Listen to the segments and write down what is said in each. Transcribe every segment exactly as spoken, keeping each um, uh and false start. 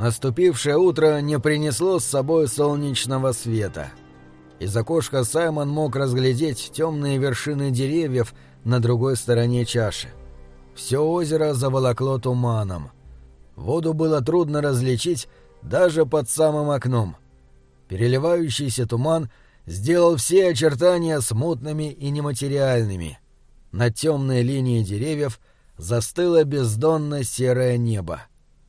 Наступившее утро не принесло с собой солнечного света. Из окошка Саймон мог разглядеть темные вершины деревьев на другой стороне чаши. Все озеро заволокло туманом. Воду было трудно различить даже под самым окном. Переливающийся туман сделал все очертания смутными и нематериальными. На темной линии деревьев застыло бездонно серое небо.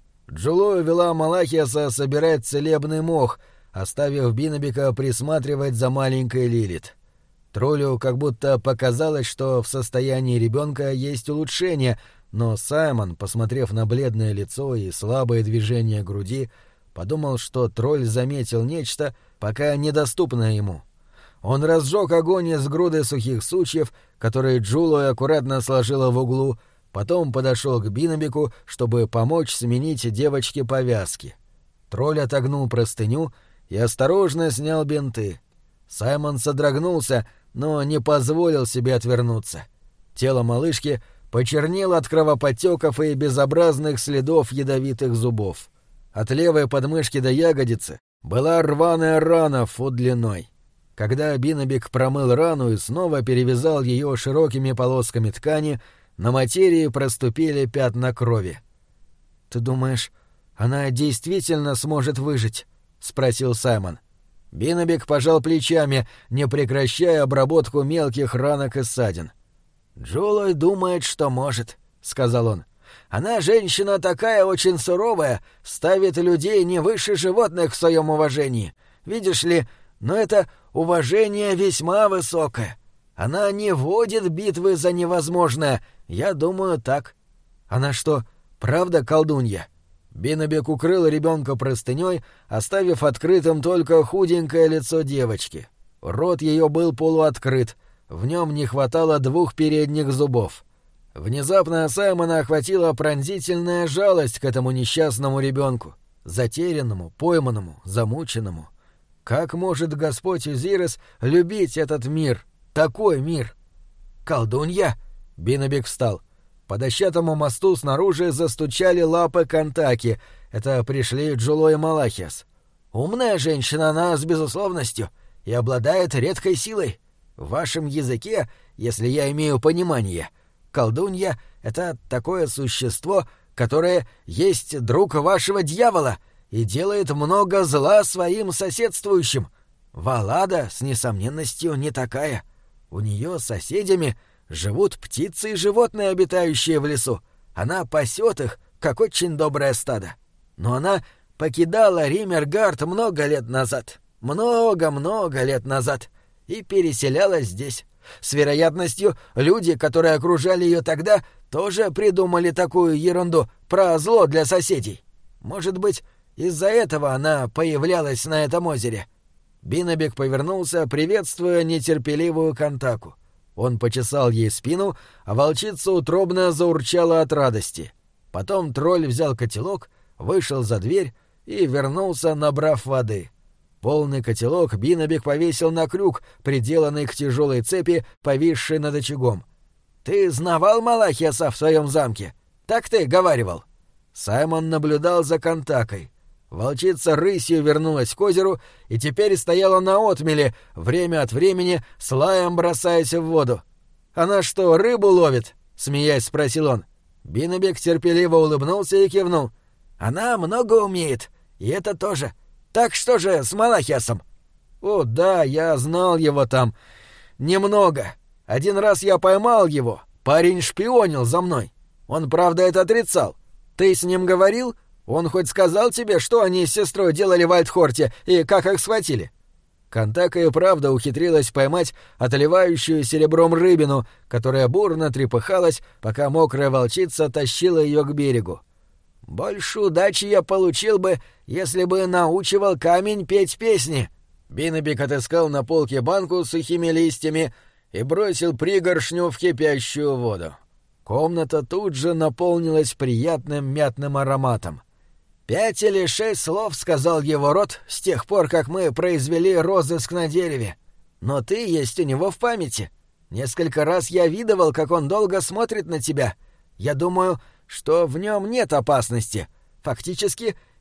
Джуло вела Малахиаса собирать целебный мох, оставив Биннебека присматривать за маленькой Лилит. Троллю как будто показалось, что в состоянии ребенка есть улучшение, но Саймон, посмотрев на бледное лицо и слабые движения груди, подумал, что тролль заметил нечто, пока недоступное ему. Он разжег огонь из груды сухих сучьев, которые Джуло аккуратно сложила в углу, потом подошел к Биннебеку, чтобы помочь сменить девочке повязки. Тролль отогнул простыню и осторожно снял бинты. Саймон содрогнулся, но не позволил себе отвернуться. Тело малышки почернело от кровоподтеков и безобразных следов ядовитых зубов. От левой подмышки до ягодицы была рваная рана в фут длиной. Когда Биннебек промыл рану и снова перевязал ее широкими полосками ткани, на материи проступили пятна крови. «Ты думаешь, она действительно сможет выжить?» — спросил Саймон. Биннебек пожал плечами, не прекращая обработку мелких ранок и ссадин. «Джулой думает, что может», — сказал он. «Она женщина такая очень суровая, ставит людей не выше животных в своем уважении. Видишь ли, но это уважение весьма высокое. Она не водит битвы за невозможное, я думаю, так». «Она что, правда колдунья?» Биннебек укрыл ребенка простыней, оставив открытым только худенькое лицо девочки. Рот ее был полуоткрыт, в нем не хватало двух передних зубов. Внезапно Саймона охватила пронзительная жалость к этому несчастному ребенку, затерянному, пойманному, замученному. Как может Господь Озирис любить этот мир, такой мир? «Колдунья?» — Биннебек встал. По дощатому мосту снаружи застучали лапы Кантаки. Это пришли Джуло и Малахиас. «Умная женщина она с безусловностью и обладает редкой силой. В вашем языке, если я имею понимание, колдунья — это такое существо, которое есть друг вашего дьявола и делает много зла своим соседствующим. Валада с несомненностью не такая. У нее соседями живут птицы и животные, обитающие в лесу. Она пасет их, как очень доброе стадо. Но она покидала Римергард много лет назад. Много-много лет назад. И переселялась здесь. С вероятностью, люди, которые окружали ее тогда, тоже придумали такую ерунду про зло для соседей. Может быть, из-за этого она появлялась на этом озере». Биннебек повернулся, приветствуя нетерпеливую Кантаку. Он почесал ей спину, а волчица утробно заурчала от радости. Потом тролль взял котелок, вышел за дверь и вернулся, набрав воды. Полный котелок Биннебек повесил на крюк, приделанный к тяжелой цепи, повисшей над очагом. «Ты знавал Малахиаса в своем замке? Так ты говаривал?» Саймон наблюдал за Кантакой. Волчица рысью вернулась к озеру и теперь стояла на отмеле, время от времени с лаем бросаясь в воду. «Она что, рыбу ловит?» — смеясь спросил он. Биннебек терпеливо улыбнулся и кивнул. «Она много умеет, и это тоже. Так что же с Малахиасом?» «О, да, я знал его там. Немного. Один раз я поймал его. Парень шпионил за мной. Он, правда, это отрицал. Ты с ним говорил? Он хоть сказал тебе, что они с сестрой делали в Альтхорте и как их схватили?» Кантака и правда ухитрилась поймать отливающую серебром рыбину, которая бурно трепыхалась, пока мокрая волчица тащила ее к берегу. «Больше удачи я получил бы, если бы научивал камень петь песни». Биннебек отыскал на полке банку с сухими листьями и бросил пригоршню в кипящую воду. Комната тут же наполнилась приятным мятным ароматом. «Пять или шесть слов, — сказал его рот, — с тех пор, как мы произвели розыск на дереве. Но ты есть у него в памяти. Несколько раз я видывал, как он долго смотрит на тебя. Я думаю, что в нем нет опасности. Фактически,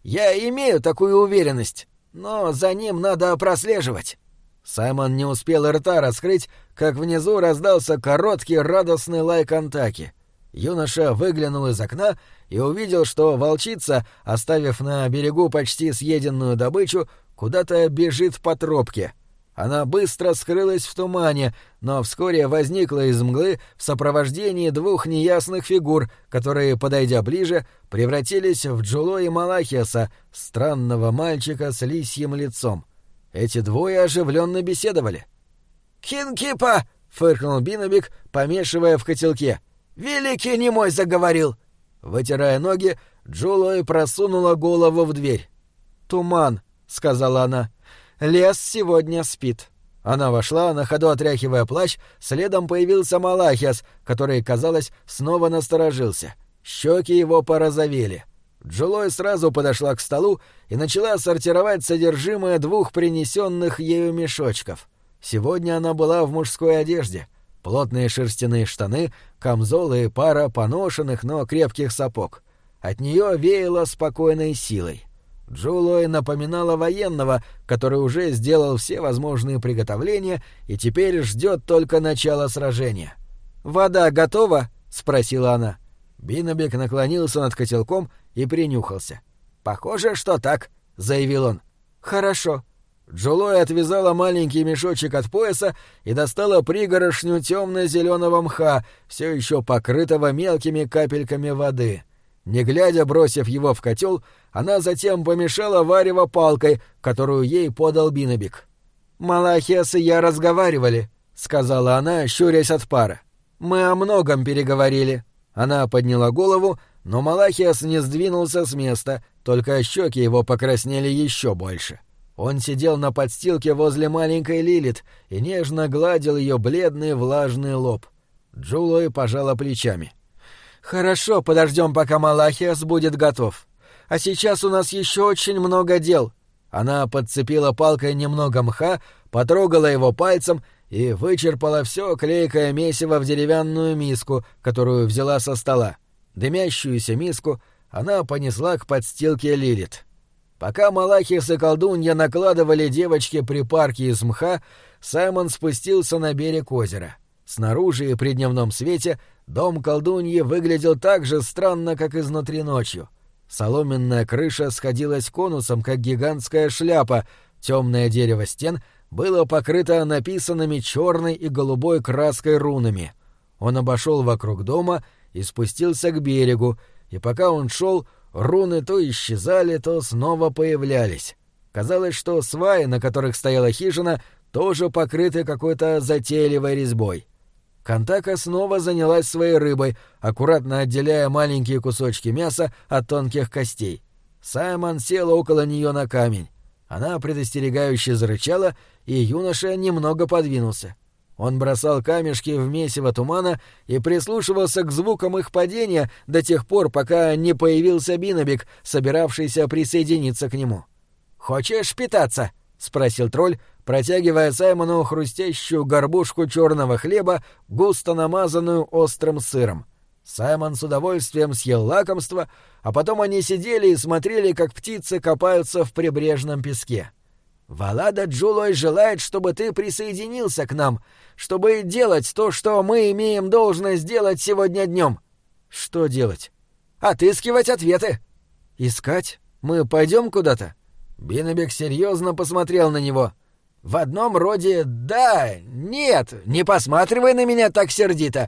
Я имею такую уверенность, но за ним надо прослеживать». Саймон не успел рта раскрыть, как внизу раздался короткий радостный лай Кантаки. Юноша выглянул из окна и увидел, что волчица, оставив на берегу почти съеденную добычу, куда-то бежит по тропке. Она быстро скрылась в тумане, но вскоре возникла из мглы в сопровождении двух неясных фигур, которые, подойдя ближе, превратились в Джуло и Малахиаса, странного мальчика с лисьим лицом. Эти двое оживленно беседовали. «Кинкипа!» — фыркнул Бинобик, помешивая в котелке. «Великий немой заговорил!» Вытирая ноги, Джулой просунула голову в дверь. «Туман», — сказала она. «Лес сегодня спит». Она вошла, на ходу отряхивая плащ, следом появился Малахиас, который, казалось, снова насторожился. Щеки его порозовели. Джулой сразу подошла к столу и начала сортировать содержимое двух принесенных ею мешочков. Сегодня она была в мужской одежде. Плотные шерстяные штаны, камзол и пара поношенных, но крепких сапог. От нее веяло спокойной силой. Джулой напоминала военного, который уже сделал все возможные приготовления и теперь ждет только начала сражения. «Вода готова?» — спросила она. Бинобик наклонился над котелком и принюхался. «Похоже, что так», — заявил он. «Хорошо». Джулой отвязала маленький мешочек от пояса и достала пригорошню темно-зеленого мха, все еще покрытого мелкими капельками воды. Не глядя, бросив его в котел, она затем помешала варево палкой, которую ей подал Бинобик. «Малахиас и я разговаривали», — сказала она, щурясь от пара. «Мы о многом переговорили». Она подняла голову, но Малахиас не сдвинулся с места, только щеки его покраснели еще больше. Он сидел на подстилке возле маленькой Лилит и нежно гладил ее бледный влажный лоб. Джулой пожала плечами. «Хорошо, подождем, пока Малахиас будет готов. А сейчас у нас еще очень много дел». Она подцепила палкой немного мха, потрогала его пальцем и вычерпала все клейкое месиво в деревянную миску, которую взяла со стола. Дымящуюся миску она понесла к подстилке Лилит. Пока Малахиас и колдунья накладывали девочке припарки из мха, Саймон спустился на берег озера. Снаружи и при дневном свете дом колдуньи выглядел так же странно, как изнутри ночью. Соломенная крыша сходилась конусом, как гигантская шляпа, темное дерево стен было покрыто написанными черной и голубой краской рунами. Он обошел вокруг дома и спустился к берегу, и пока он шел, руны то исчезали, то снова появлялись. Казалось, что сваи, на которых стояла хижина, тоже покрыты какой-то затейливой резьбой. Кантака снова занялась своей рыбой, аккуратно отделяя маленькие кусочки мяса от тонких костей. Саймон сел около нее на камень. Она предостерегающе зарычала, и юноша немного подвинулся. Он бросал камешки в месиво тумана и прислушивался к звукам их падения до тех пор, пока не появился Бинобик, собиравшийся присоединиться к нему. «Хочешь питаться?» — спросил тролль, протягивая Саймону хрустящую горбушку черного хлеба, густо намазанную острым сыром. Саймон с удовольствием съел лакомство, а потом они сидели и смотрели, как птицы копаются в прибрежном песке. «Валада Джулой желает, чтобы ты присоединился к нам, чтобы делать то, что мы имеем должность делать сегодня днем». «Что делать?» «Отыскивать ответы». «Искать? Мы пойдем куда-то?» Бинобик серьезно посмотрел на него. «В одном роде да, нет, не посматривай на меня так сердито.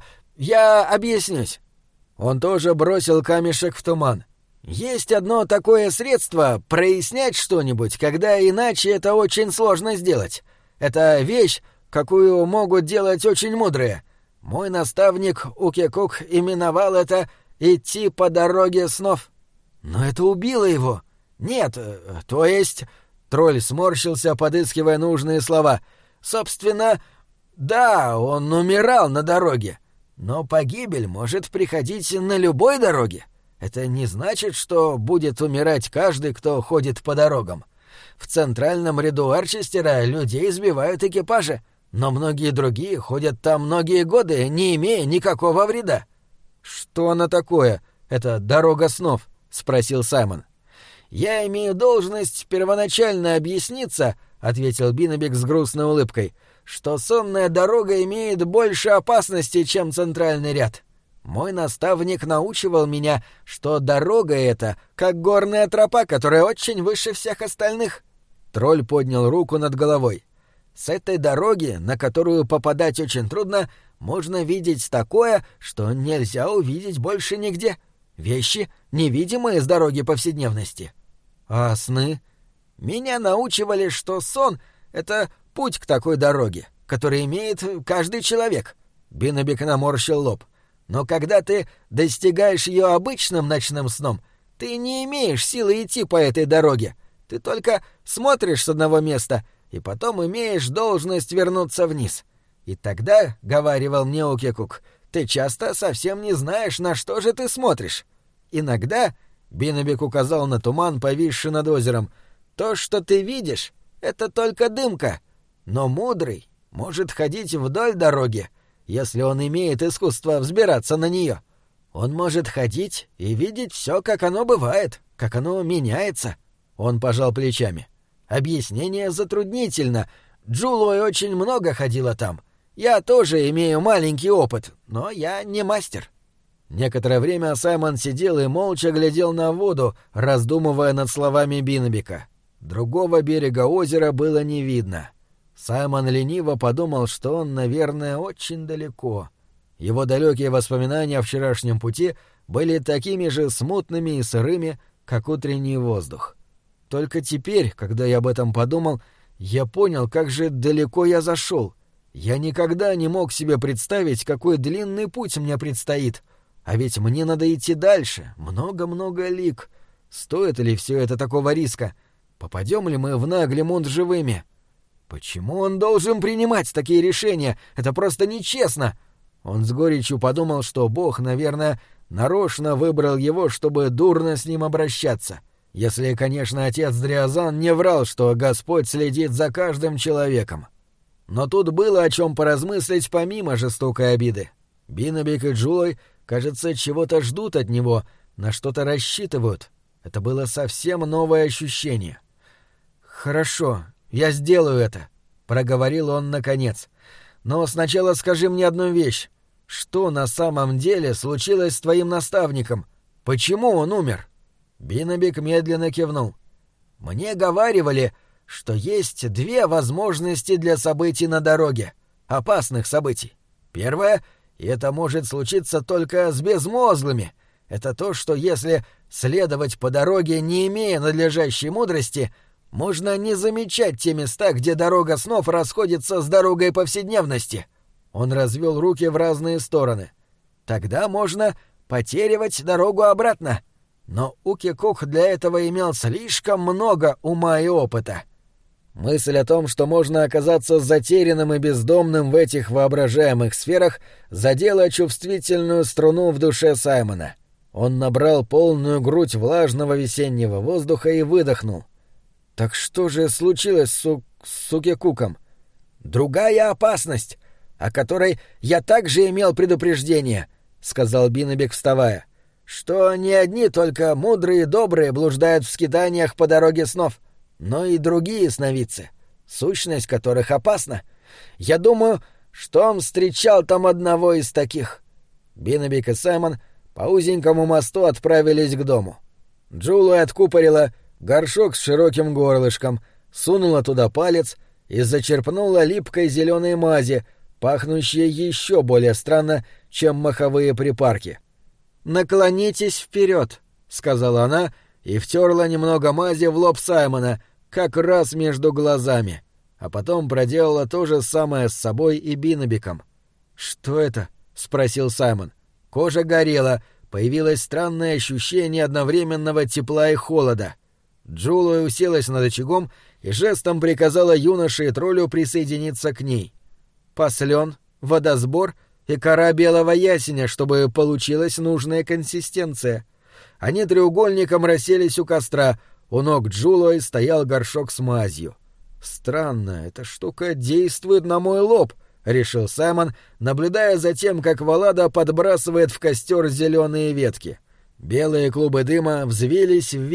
Я объяснюсь». Он тоже бросил камешек в туман. «Есть одно такое средство прояснять что-нибудь, когда иначе это очень сложно сделать. Это вещь, какую могут делать очень мудрые. Мой наставник Укекук именовал это «идти по дороге снов». Но это убило его. Нет, то есть... Тролль сморщился, подыскивая нужные слова. Собственно, да, он умирал на дороге. Но погибель может приходить на любой дороге. Это не значит, что будет умирать каждый, кто ходит по дорогам. В центральном ряду Арчестера людей сбивают экипажи, но многие другие ходят там многие годы, не имея никакого вреда. «Что она такое, эта дорога снов?» — спросил Саймон. «Я имею должность первоначально объясниться», — ответил Биннебик с грустной улыбкой, «что сонная дорога имеет больше опасности, чем центральный ряд. Мой наставник научивал меня, что дорога эта как горная тропа, которая очень выше всех остальных». Тролль поднял руку над головой. «С этой дороги, на которую попадать очень трудно, можно видеть такое, что нельзя увидеть больше нигде. Вещи, невидимые с дороги повседневности». «А сны?» «Меня научивали, что сон — это путь к такой дороге, который имеет каждый человек». Биннебик наморщил лоб. «Но когда ты достигаешь ее обычным ночным сном, ты не имеешь силы идти по этой дороге. Ты только смотришь с одного места и потом имеешь должность вернуться вниз. И тогда, — говаривал мне Укекук, — ты часто совсем не знаешь, на что же ты смотришь. Иногда, — Биннебик указал на туман, повисший над озером, — то, что ты видишь, — это только дымка. Но мудрый может ходить вдоль дороги, если он имеет искусство взбираться на нее. Он может ходить и видеть все, как оно бывает, как оно меняется». Он пожал плечами. «Объяснение затруднительно. Джулой очень много ходила там. Я тоже имею маленький опыт, но я не мастер». Некоторое время Саймон сидел и молча глядел на воду, раздумывая над словами Биннебика. Другого берега озера было не видно. Саймон лениво подумал, что он, наверное, очень далеко. Его далекие воспоминания о вчерашнем пути были такими же смутными и сырыми, как утренний воздух. Только теперь, когда я об этом подумал, я понял, как же далеко я зашел. Я никогда не мог себе представить, какой длинный путь мне предстоит. А ведь мне надо идти дальше, много-много лиг. Стоит ли все это такого риска? Попадем ли мы в Наглимунд живыми? Почему он должен принимать такие решения? Это просто нечестно. Он с горечью подумал, что Бог, наверное, нарочно выбрал его, чтобы дурно с ним обращаться. Если, конечно, отец Дриазан не врал, что Господь следит за каждым человеком. Но тут было о чем поразмыслить помимо жестокой обиды. Биннебик и Джулой, кажется, чего-то ждут от него, на что-то рассчитывают. Это было совсем новое ощущение. «Хорошо, я сделаю это», — проговорил он наконец. «Но сначала скажи мне одну вещь. Что на самом деле случилось с твоим наставником? Почему он умер?» Биннебик медленно кивнул. «Мне говаривали, что есть две возможности для событий на дороге. Опасных событий. Первое — и это может случиться только с безмозглыми. Это то, что если следовать по дороге, не имея надлежащей мудрости, можно не замечать те места, где дорога снов расходится с дорогой повседневности». Он развел руки в разные стороны. «Тогда можно потерять дорогу обратно. Но Укекук для этого имел слишком много ума и опыта». Мысль о том, что можно оказаться затерянным и бездомным в этих воображаемых сферах, задела чувствительную струну в душе Саймона. Он набрал полную грудь влажного весеннего воздуха и выдохнул. «Так что же случилось с, У... с Укекуком?» «Другая опасность, о которой я также имел предупреждение», — сказал Биннебик, вставая, — «что не одни только мудрые и добрые блуждают в скитаниях по дороге снов, но и другие сновидцы, сущность которых опасна. Я думаю, что он встречал там одного из таких». Биннебик и Саймон по узенькому мосту отправились к дому. Джулой откупорила горшок с широким горлышком, сунула туда палец и зачерпнула липкой зеленой мази, пахнущей еще более странно, чем маховые припарки. «Наклонитесь вперед», — сказала она, и втерла немного мази в лоб Саймона, как раз между глазами, а потом проделала то же самое с собой и Биннебиком. «Что это?» — спросил Саймон. Кожа горела, появилось странное ощущение одновременного тепла и холода. Джулия уселась над очагом и жестом приказала юноше и троллю присоединиться к ней. «Послен, водосбор и кора белого ясеня, чтобы получилась нужная консистенция». Они треугольником расселись у костра, у ног Джулой стоял горшок с мазью. «Странно, эта штука действует на мой лоб», — решил Саймон, наблюдая за тем, как Валада подбрасывает в костер зеленые ветки. Белые клубы дыма взвились вверх,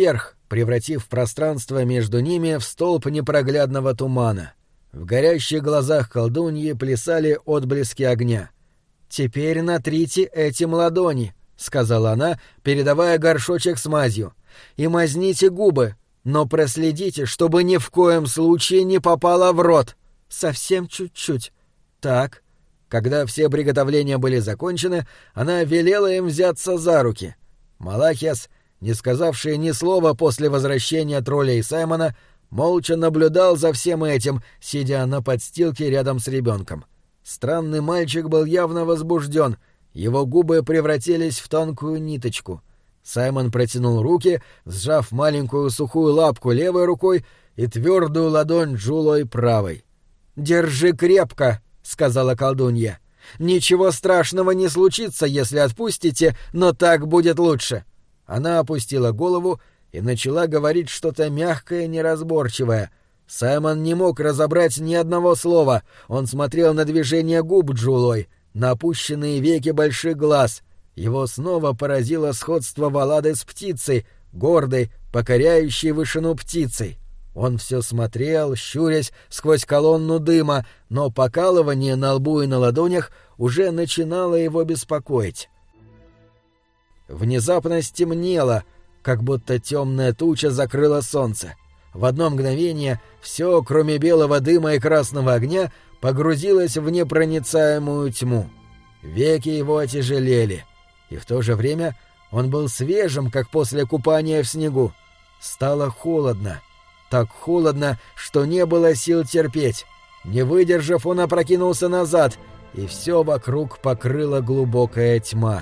превратив пространство между ними в столб непроглядного тумана. В горящих глазах колдуньи плясали отблески огня. «Теперь натрите этим ладони», — сказала она, передавая горшочек с мазью, — «и мазните губы, но проследите, чтобы ни в коем случае не попало в рот. Совсем чуть-чуть. Так». Когда все приготовления были закончены, она велела им взяться за руки. Малахиас, не сказавший ни слова после возвращения тролля и Саймона, молча наблюдал за всем этим, сидя на подстилке рядом с ребенком. Странный мальчик был явно возбужден, его губы превратились в тонкую ниточку. Саймон протянул руки, сжав маленькую сухую лапку левой рукой и твердую ладонь Джулой правой. «Держи крепко», — сказала колдунья. «Ничего страшного не случится, если отпустите, но так будет лучше». Она опустила голову и начала говорить что-то мягкое, неразборчивое. Саймон не мог разобрать ни одного слова. Он смотрел на движение губ Джулой, на опущенные веки больших глаз. Его снова поразило сходство Валады с птицей, гордой, покоряющей вышину птицей. Он все смотрел, щурясь сквозь колонну дыма, но покалывание на лбу и на ладонях уже начинало его беспокоить. Внезапно стемнело, как будто темная туча закрыла солнце. В одно мгновение все, кроме белого дыма и красного огня, погрузилось в непроницаемую тьму. Веки его отяжелели, и в то же время он был свежим, как после купания в снегу. Стало холодно. Так холодно, что не было сил терпеть. Не выдержав, он опрокинулся назад, и все вокруг покрыла глубокая тьма.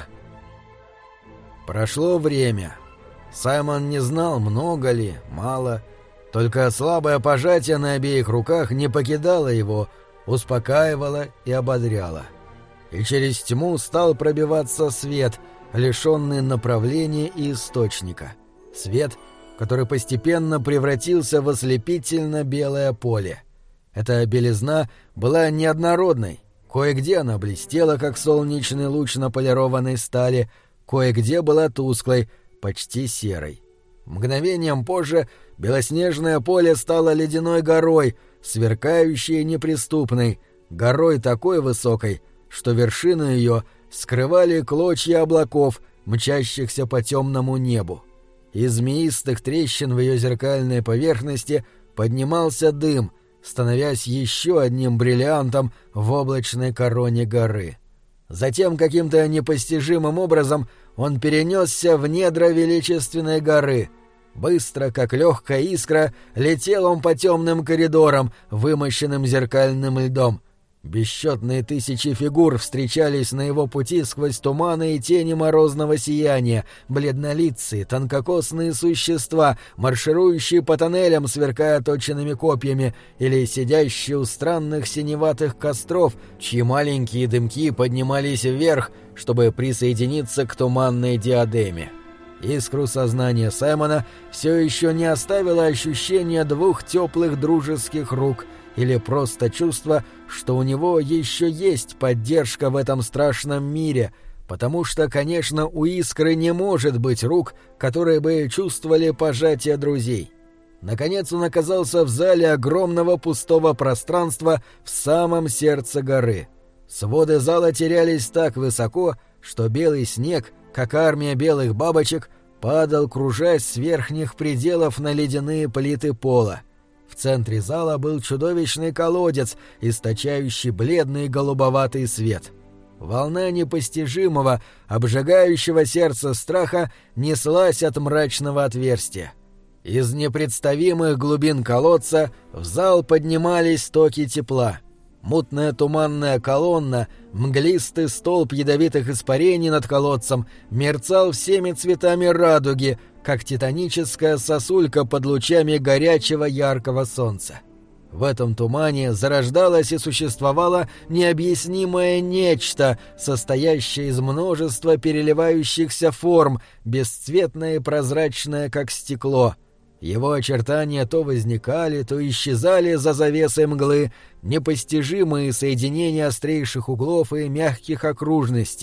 Прошло время. Саймон не знал, много ли, мало. Только слабое пожатие на обеих руках не покидало его, успокаивало и ободряло. И через тьму стал пробиваться свет, лишенный направления и источника. Свет, который постепенно превратился в ослепительно белое поле. Эта белизна была неоднородной. Кое-где она блестела, как солнечный луч на полированной стали, кое-где была тусклой, почти серой. Мгновением позже белоснежное поле стало ледяной горой, сверкающей и неприступной, горой такой высокой, что вершины ее скрывали клочья облаков, мчащихся по темному небу. Из змеистых трещин в ее зеркальной поверхности поднимался дым, становясь еще одним бриллиантом в облачной короне горы. Затем каким-то непостижимым образом он перенесся в недра величественной горы. Быстро, как легкая искра, летел он по темным коридорам, вымощенным зеркальным льдом. Бесчетные тысячи фигур встречались на его пути сквозь туманы и тени морозного сияния, бледнолицые, тонкокосные существа, марширующие по тоннелям, сверкая точенными копьями, или сидящие у странных синеватых костров, чьи маленькие дымки поднимались вверх, чтобы присоединиться к туманной диадеме. Искру сознания Саймона все еще не оставило ощущение двух теплых дружеских рук — или просто чувство, что у него еще есть поддержка в этом страшном мире, потому что, конечно, у Искры не может быть рук, которые бы чувствовали пожатие друзей. Наконец он оказался в зале огромного пустого пространства в самом сердце горы. Своды зала терялись так высоко, что белый снег, как армия белых бабочек, падал, кружась с верхних пределов на ледяные плиты пола. В центре зала был чудовищный колодец, источающий бледный голубоватый свет. Волна непостижимого, обжигающего сердце страха неслась от мрачного отверстия. Из непредставимых глубин колодца в зал поднимались токи тепла. Мутная туманная колонна, мглистый столб ядовитых испарений над колодцем мерцал всеми цветами радуги, как титаническая сосулька под лучами горячего яркого солнца. В этом тумане зарождалось и существовало необъяснимое нечто, состоящее из множества переливающихся форм, бесцветное и прозрачное, как стекло. Его очертания то возникали, то исчезали за завесой мглы, непостижимые соединения острейших углов и мягких окружностей.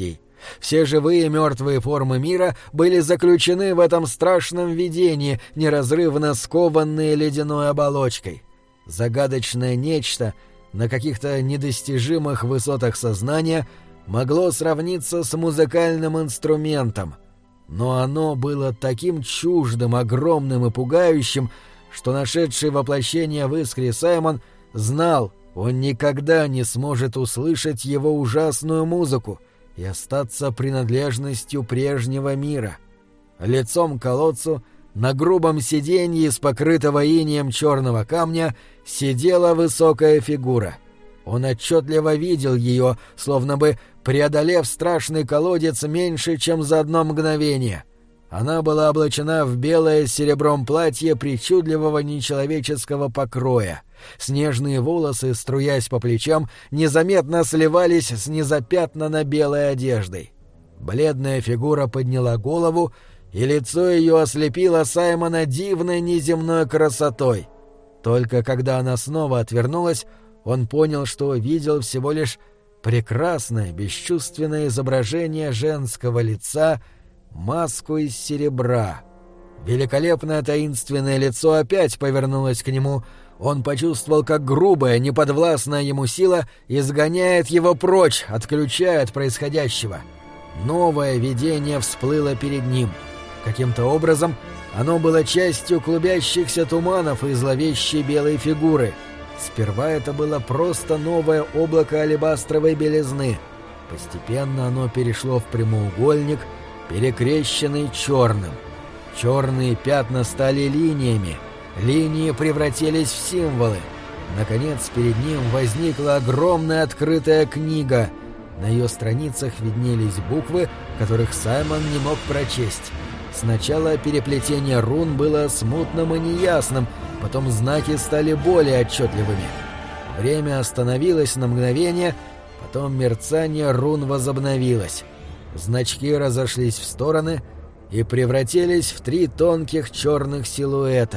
Все живые и мертвые формы мира были заключены в этом страшном видении, неразрывно скованные ледяной оболочкой. Загадочное нечто на каких-то недостижимых высотах сознания могло сравниться с музыкальным инструментом, но оно было таким чуждым, огромным и пугающим, что нашедший воплощение в искре Саймон знал, он никогда не сможет услышать его ужасную музыку и остаться принадлежностью прежнего мира. Лицом к колодцу на грубом сиденье из покрытого инеем черного камня сидела высокая фигура. Он отчетливо видел ее, словно бы преодолев страшный колодец меньше, чем за одно мгновение. Она была облачена в белое с серебром платье причудливого нечеловеческого покроя. Снежные волосы, струясь по плечам, незаметно сливались с незапятнанно белой одеждой. Бледная фигура подняла голову, и лицо ее ослепило Саймона дивной неземной красотой. Только когда она снова отвернулась, он понял, что видел всего лишь прекрасное, бесчувственное изображение женского лица, маску из серебра. Великолепное таинственное лицо опять повернулось к нему. Он почувствовал, как грубая, неподвластная ему сила изгоняет его прочь, отключая от происходящего. Новое видение всплыло перед ним. Каким-то образом оно было частью клубящихся туманов и зловещей белой фигуры. Сперва это было просто новое облако алебастровой белизны. Постепенно оно перешло в прямоугольник, перекрещенный черным. Черные пятна стали линиями, линии превратились в символы. Наконец перед ним возникла огромная открытая книга. На ее страницах виднелись буквы, которых Саймон не мог прочесть. Сначала переплетение рун было смутным и неясным, потом знаки стали более отчетливыми. Время остановилось на мгновение, потом мерцание рун возобновилось. Значки разошлись в стороны и превратились в три тонких черных силуэта.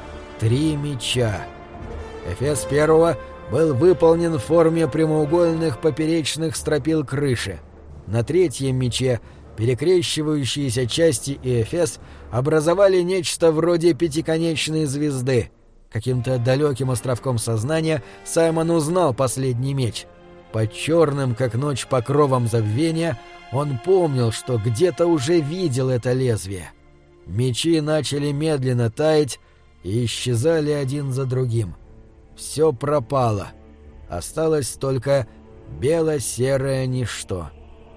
Три меча. Эфес первого был выполнен в форме прямоугольных поперечных стропил крыши. На третьем мече перекрещивающиеся части и эфес образовали нечто вроде пятиконечной звезды. Каким-то далеким островком сознания Саймон узнал последний меч. Под черным, как ночь, покровом забвения он помнил, что где-то уже видел это лезвие. Мечи начали медленно таять и исчезали один за другим. Все пропало. Осталось только бело-серое ничто.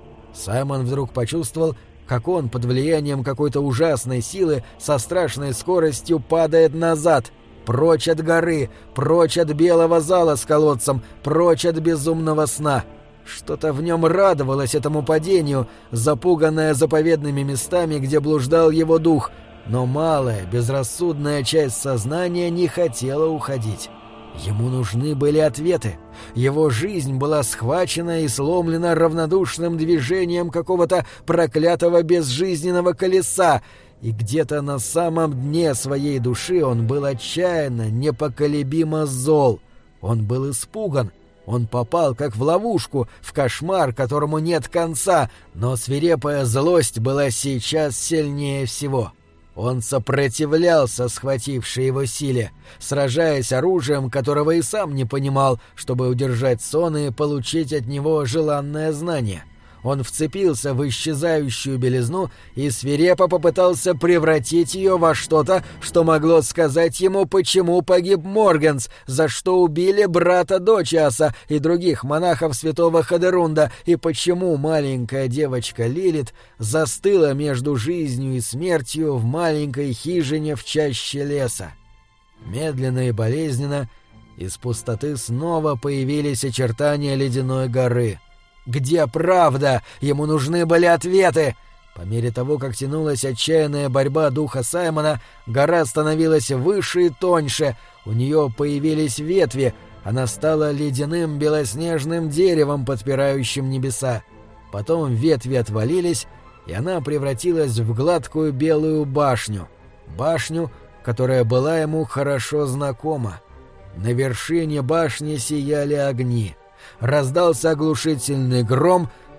Саймон вдруг почувствовал, как он под влиянием какой-то ужасной силы со страшной скоростью падает назад, прочь от горы, прочь от белого зала с колодцем, прочь от безумного сна. Что-то в нем радовалось этому падению, запуганное заповедными местами, где блуждал его дух, но малая, безрассудная часть сознания не хотела уходить. Ему нужны были ответы. Его жизнь была схвачена и сломлена равнодушным движением какого-то проклятого безжизненного колеса, и где-то на самом дне своей души он был отчаянно, непоколебимо зол. Он был испуган. Он попал как в ловушку, в кошмар, которому нет конца, но свирепая злость была сейчас сильнее всего. Он сопротивлялся схватившей его силе, сражаясь оружием, которого и сам не понимал, чтобы удержать сон и получить от него желанное знание. Он вцепился в исчезающую белизну и свирепо попытался превратить ее во что-то, что могло сказать ему, почему погиб Морганс, за что убили брата Дочиаса и других монахов святого Ходерунда, и почему маленькая девочка Лилит застыла между жизнью и смертью в маленькой хижине в чаще леса. Медленно и болезненно из пустоты снова появились очертания ледяной горы. Где правда? Ему нужны были ответы. По мере того, как тянулась отчаянная борьба духа Саймона, гора становилась выше и тоньше, у нее появились ветви, она стала ледяным белоснежным деревом, подпирающим небеса. Потом ветви отвалились, и она превратилась в гладкую белую башню. Башню, которая была ему хорошо знакома. На вершине башни сияли огни. Раздался оглушительный гром,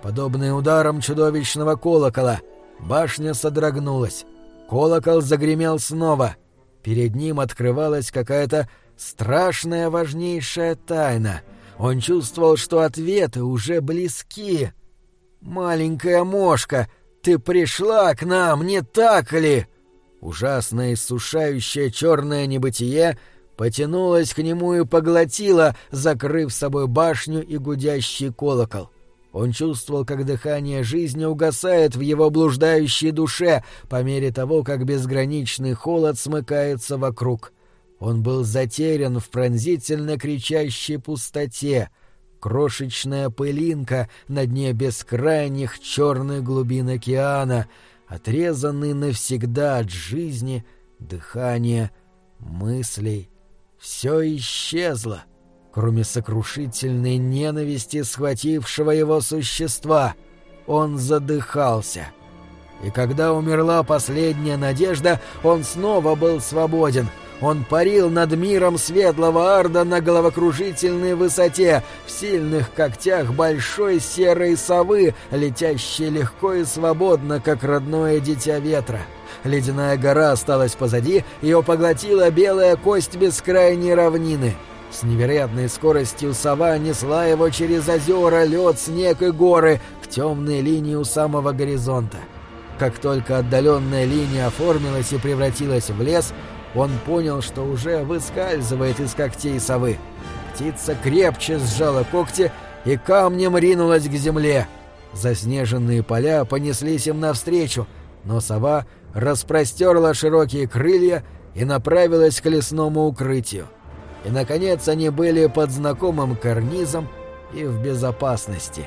подобные ударам чудовищного колокола. Башня содрогнулась. Колокол загремел снова. Перед ним открывалась какая-то страшная важнейшая тайна. Он чувствовал, что ответы уже близки. «Маленькая мошка, ты пришла к нам, не так ли?» Ужасное иссушающее черное небытие потянулось к нему и поглотило, закрыв собой башню и гудящий колокол. Он чувствовал, как дыхание жизни угасает в его блуждающей душе по мере того, как безграничный холод смыкается вокруг. Он был затерян в пронзительно кричащей пустоте, крошечная пылинка на дне бескрайних черных глубин океана, отрезанный навсегда от жизни, дыхания, мыслей. Все исчезло, кроме сокрушительной ненависти схватившего его существа. Он задыхался. И когда умерла последняя надежда, он снова был свободен. Он парил над миром светлого Арда на головокружительной высоте, в сильных когтях большой серой совы, летящей легко и свободно, как родное дитя ветра. Ледяная гора осталась позади, ее поглотила белая кость бескрайней равнины. С невероятной скоростью сова несла его через озера, лед, снег и горы к темной линии у самого горизонта. Как только отдаленная линия оформилась и превратилась в лес, он понял, что уже выскальзывает из когтей совы. Птица крепче сжала когти и камнем ринулась к земле. Заснеженные поля понеслись им навстречу, но сова распростерла широкие крылья и направилась к лесному укрытию. И, наконец, они были под знакомым карнизом и в безопасности.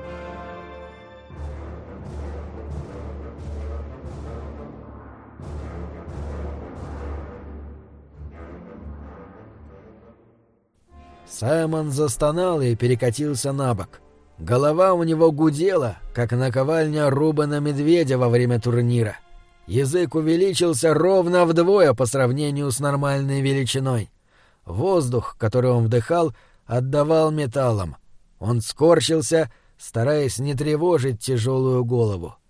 Саймон застонал и перекатился на бок. Голова у него гудела, как наковальня Рубена Медведя во время турнира. Язык увеличился ровно вдвое по сравнению с нормальной величиной. Воздух, который он вдыхал, отдавал металлом. Он скорчился, стараясь не тревожить тяжелую голову.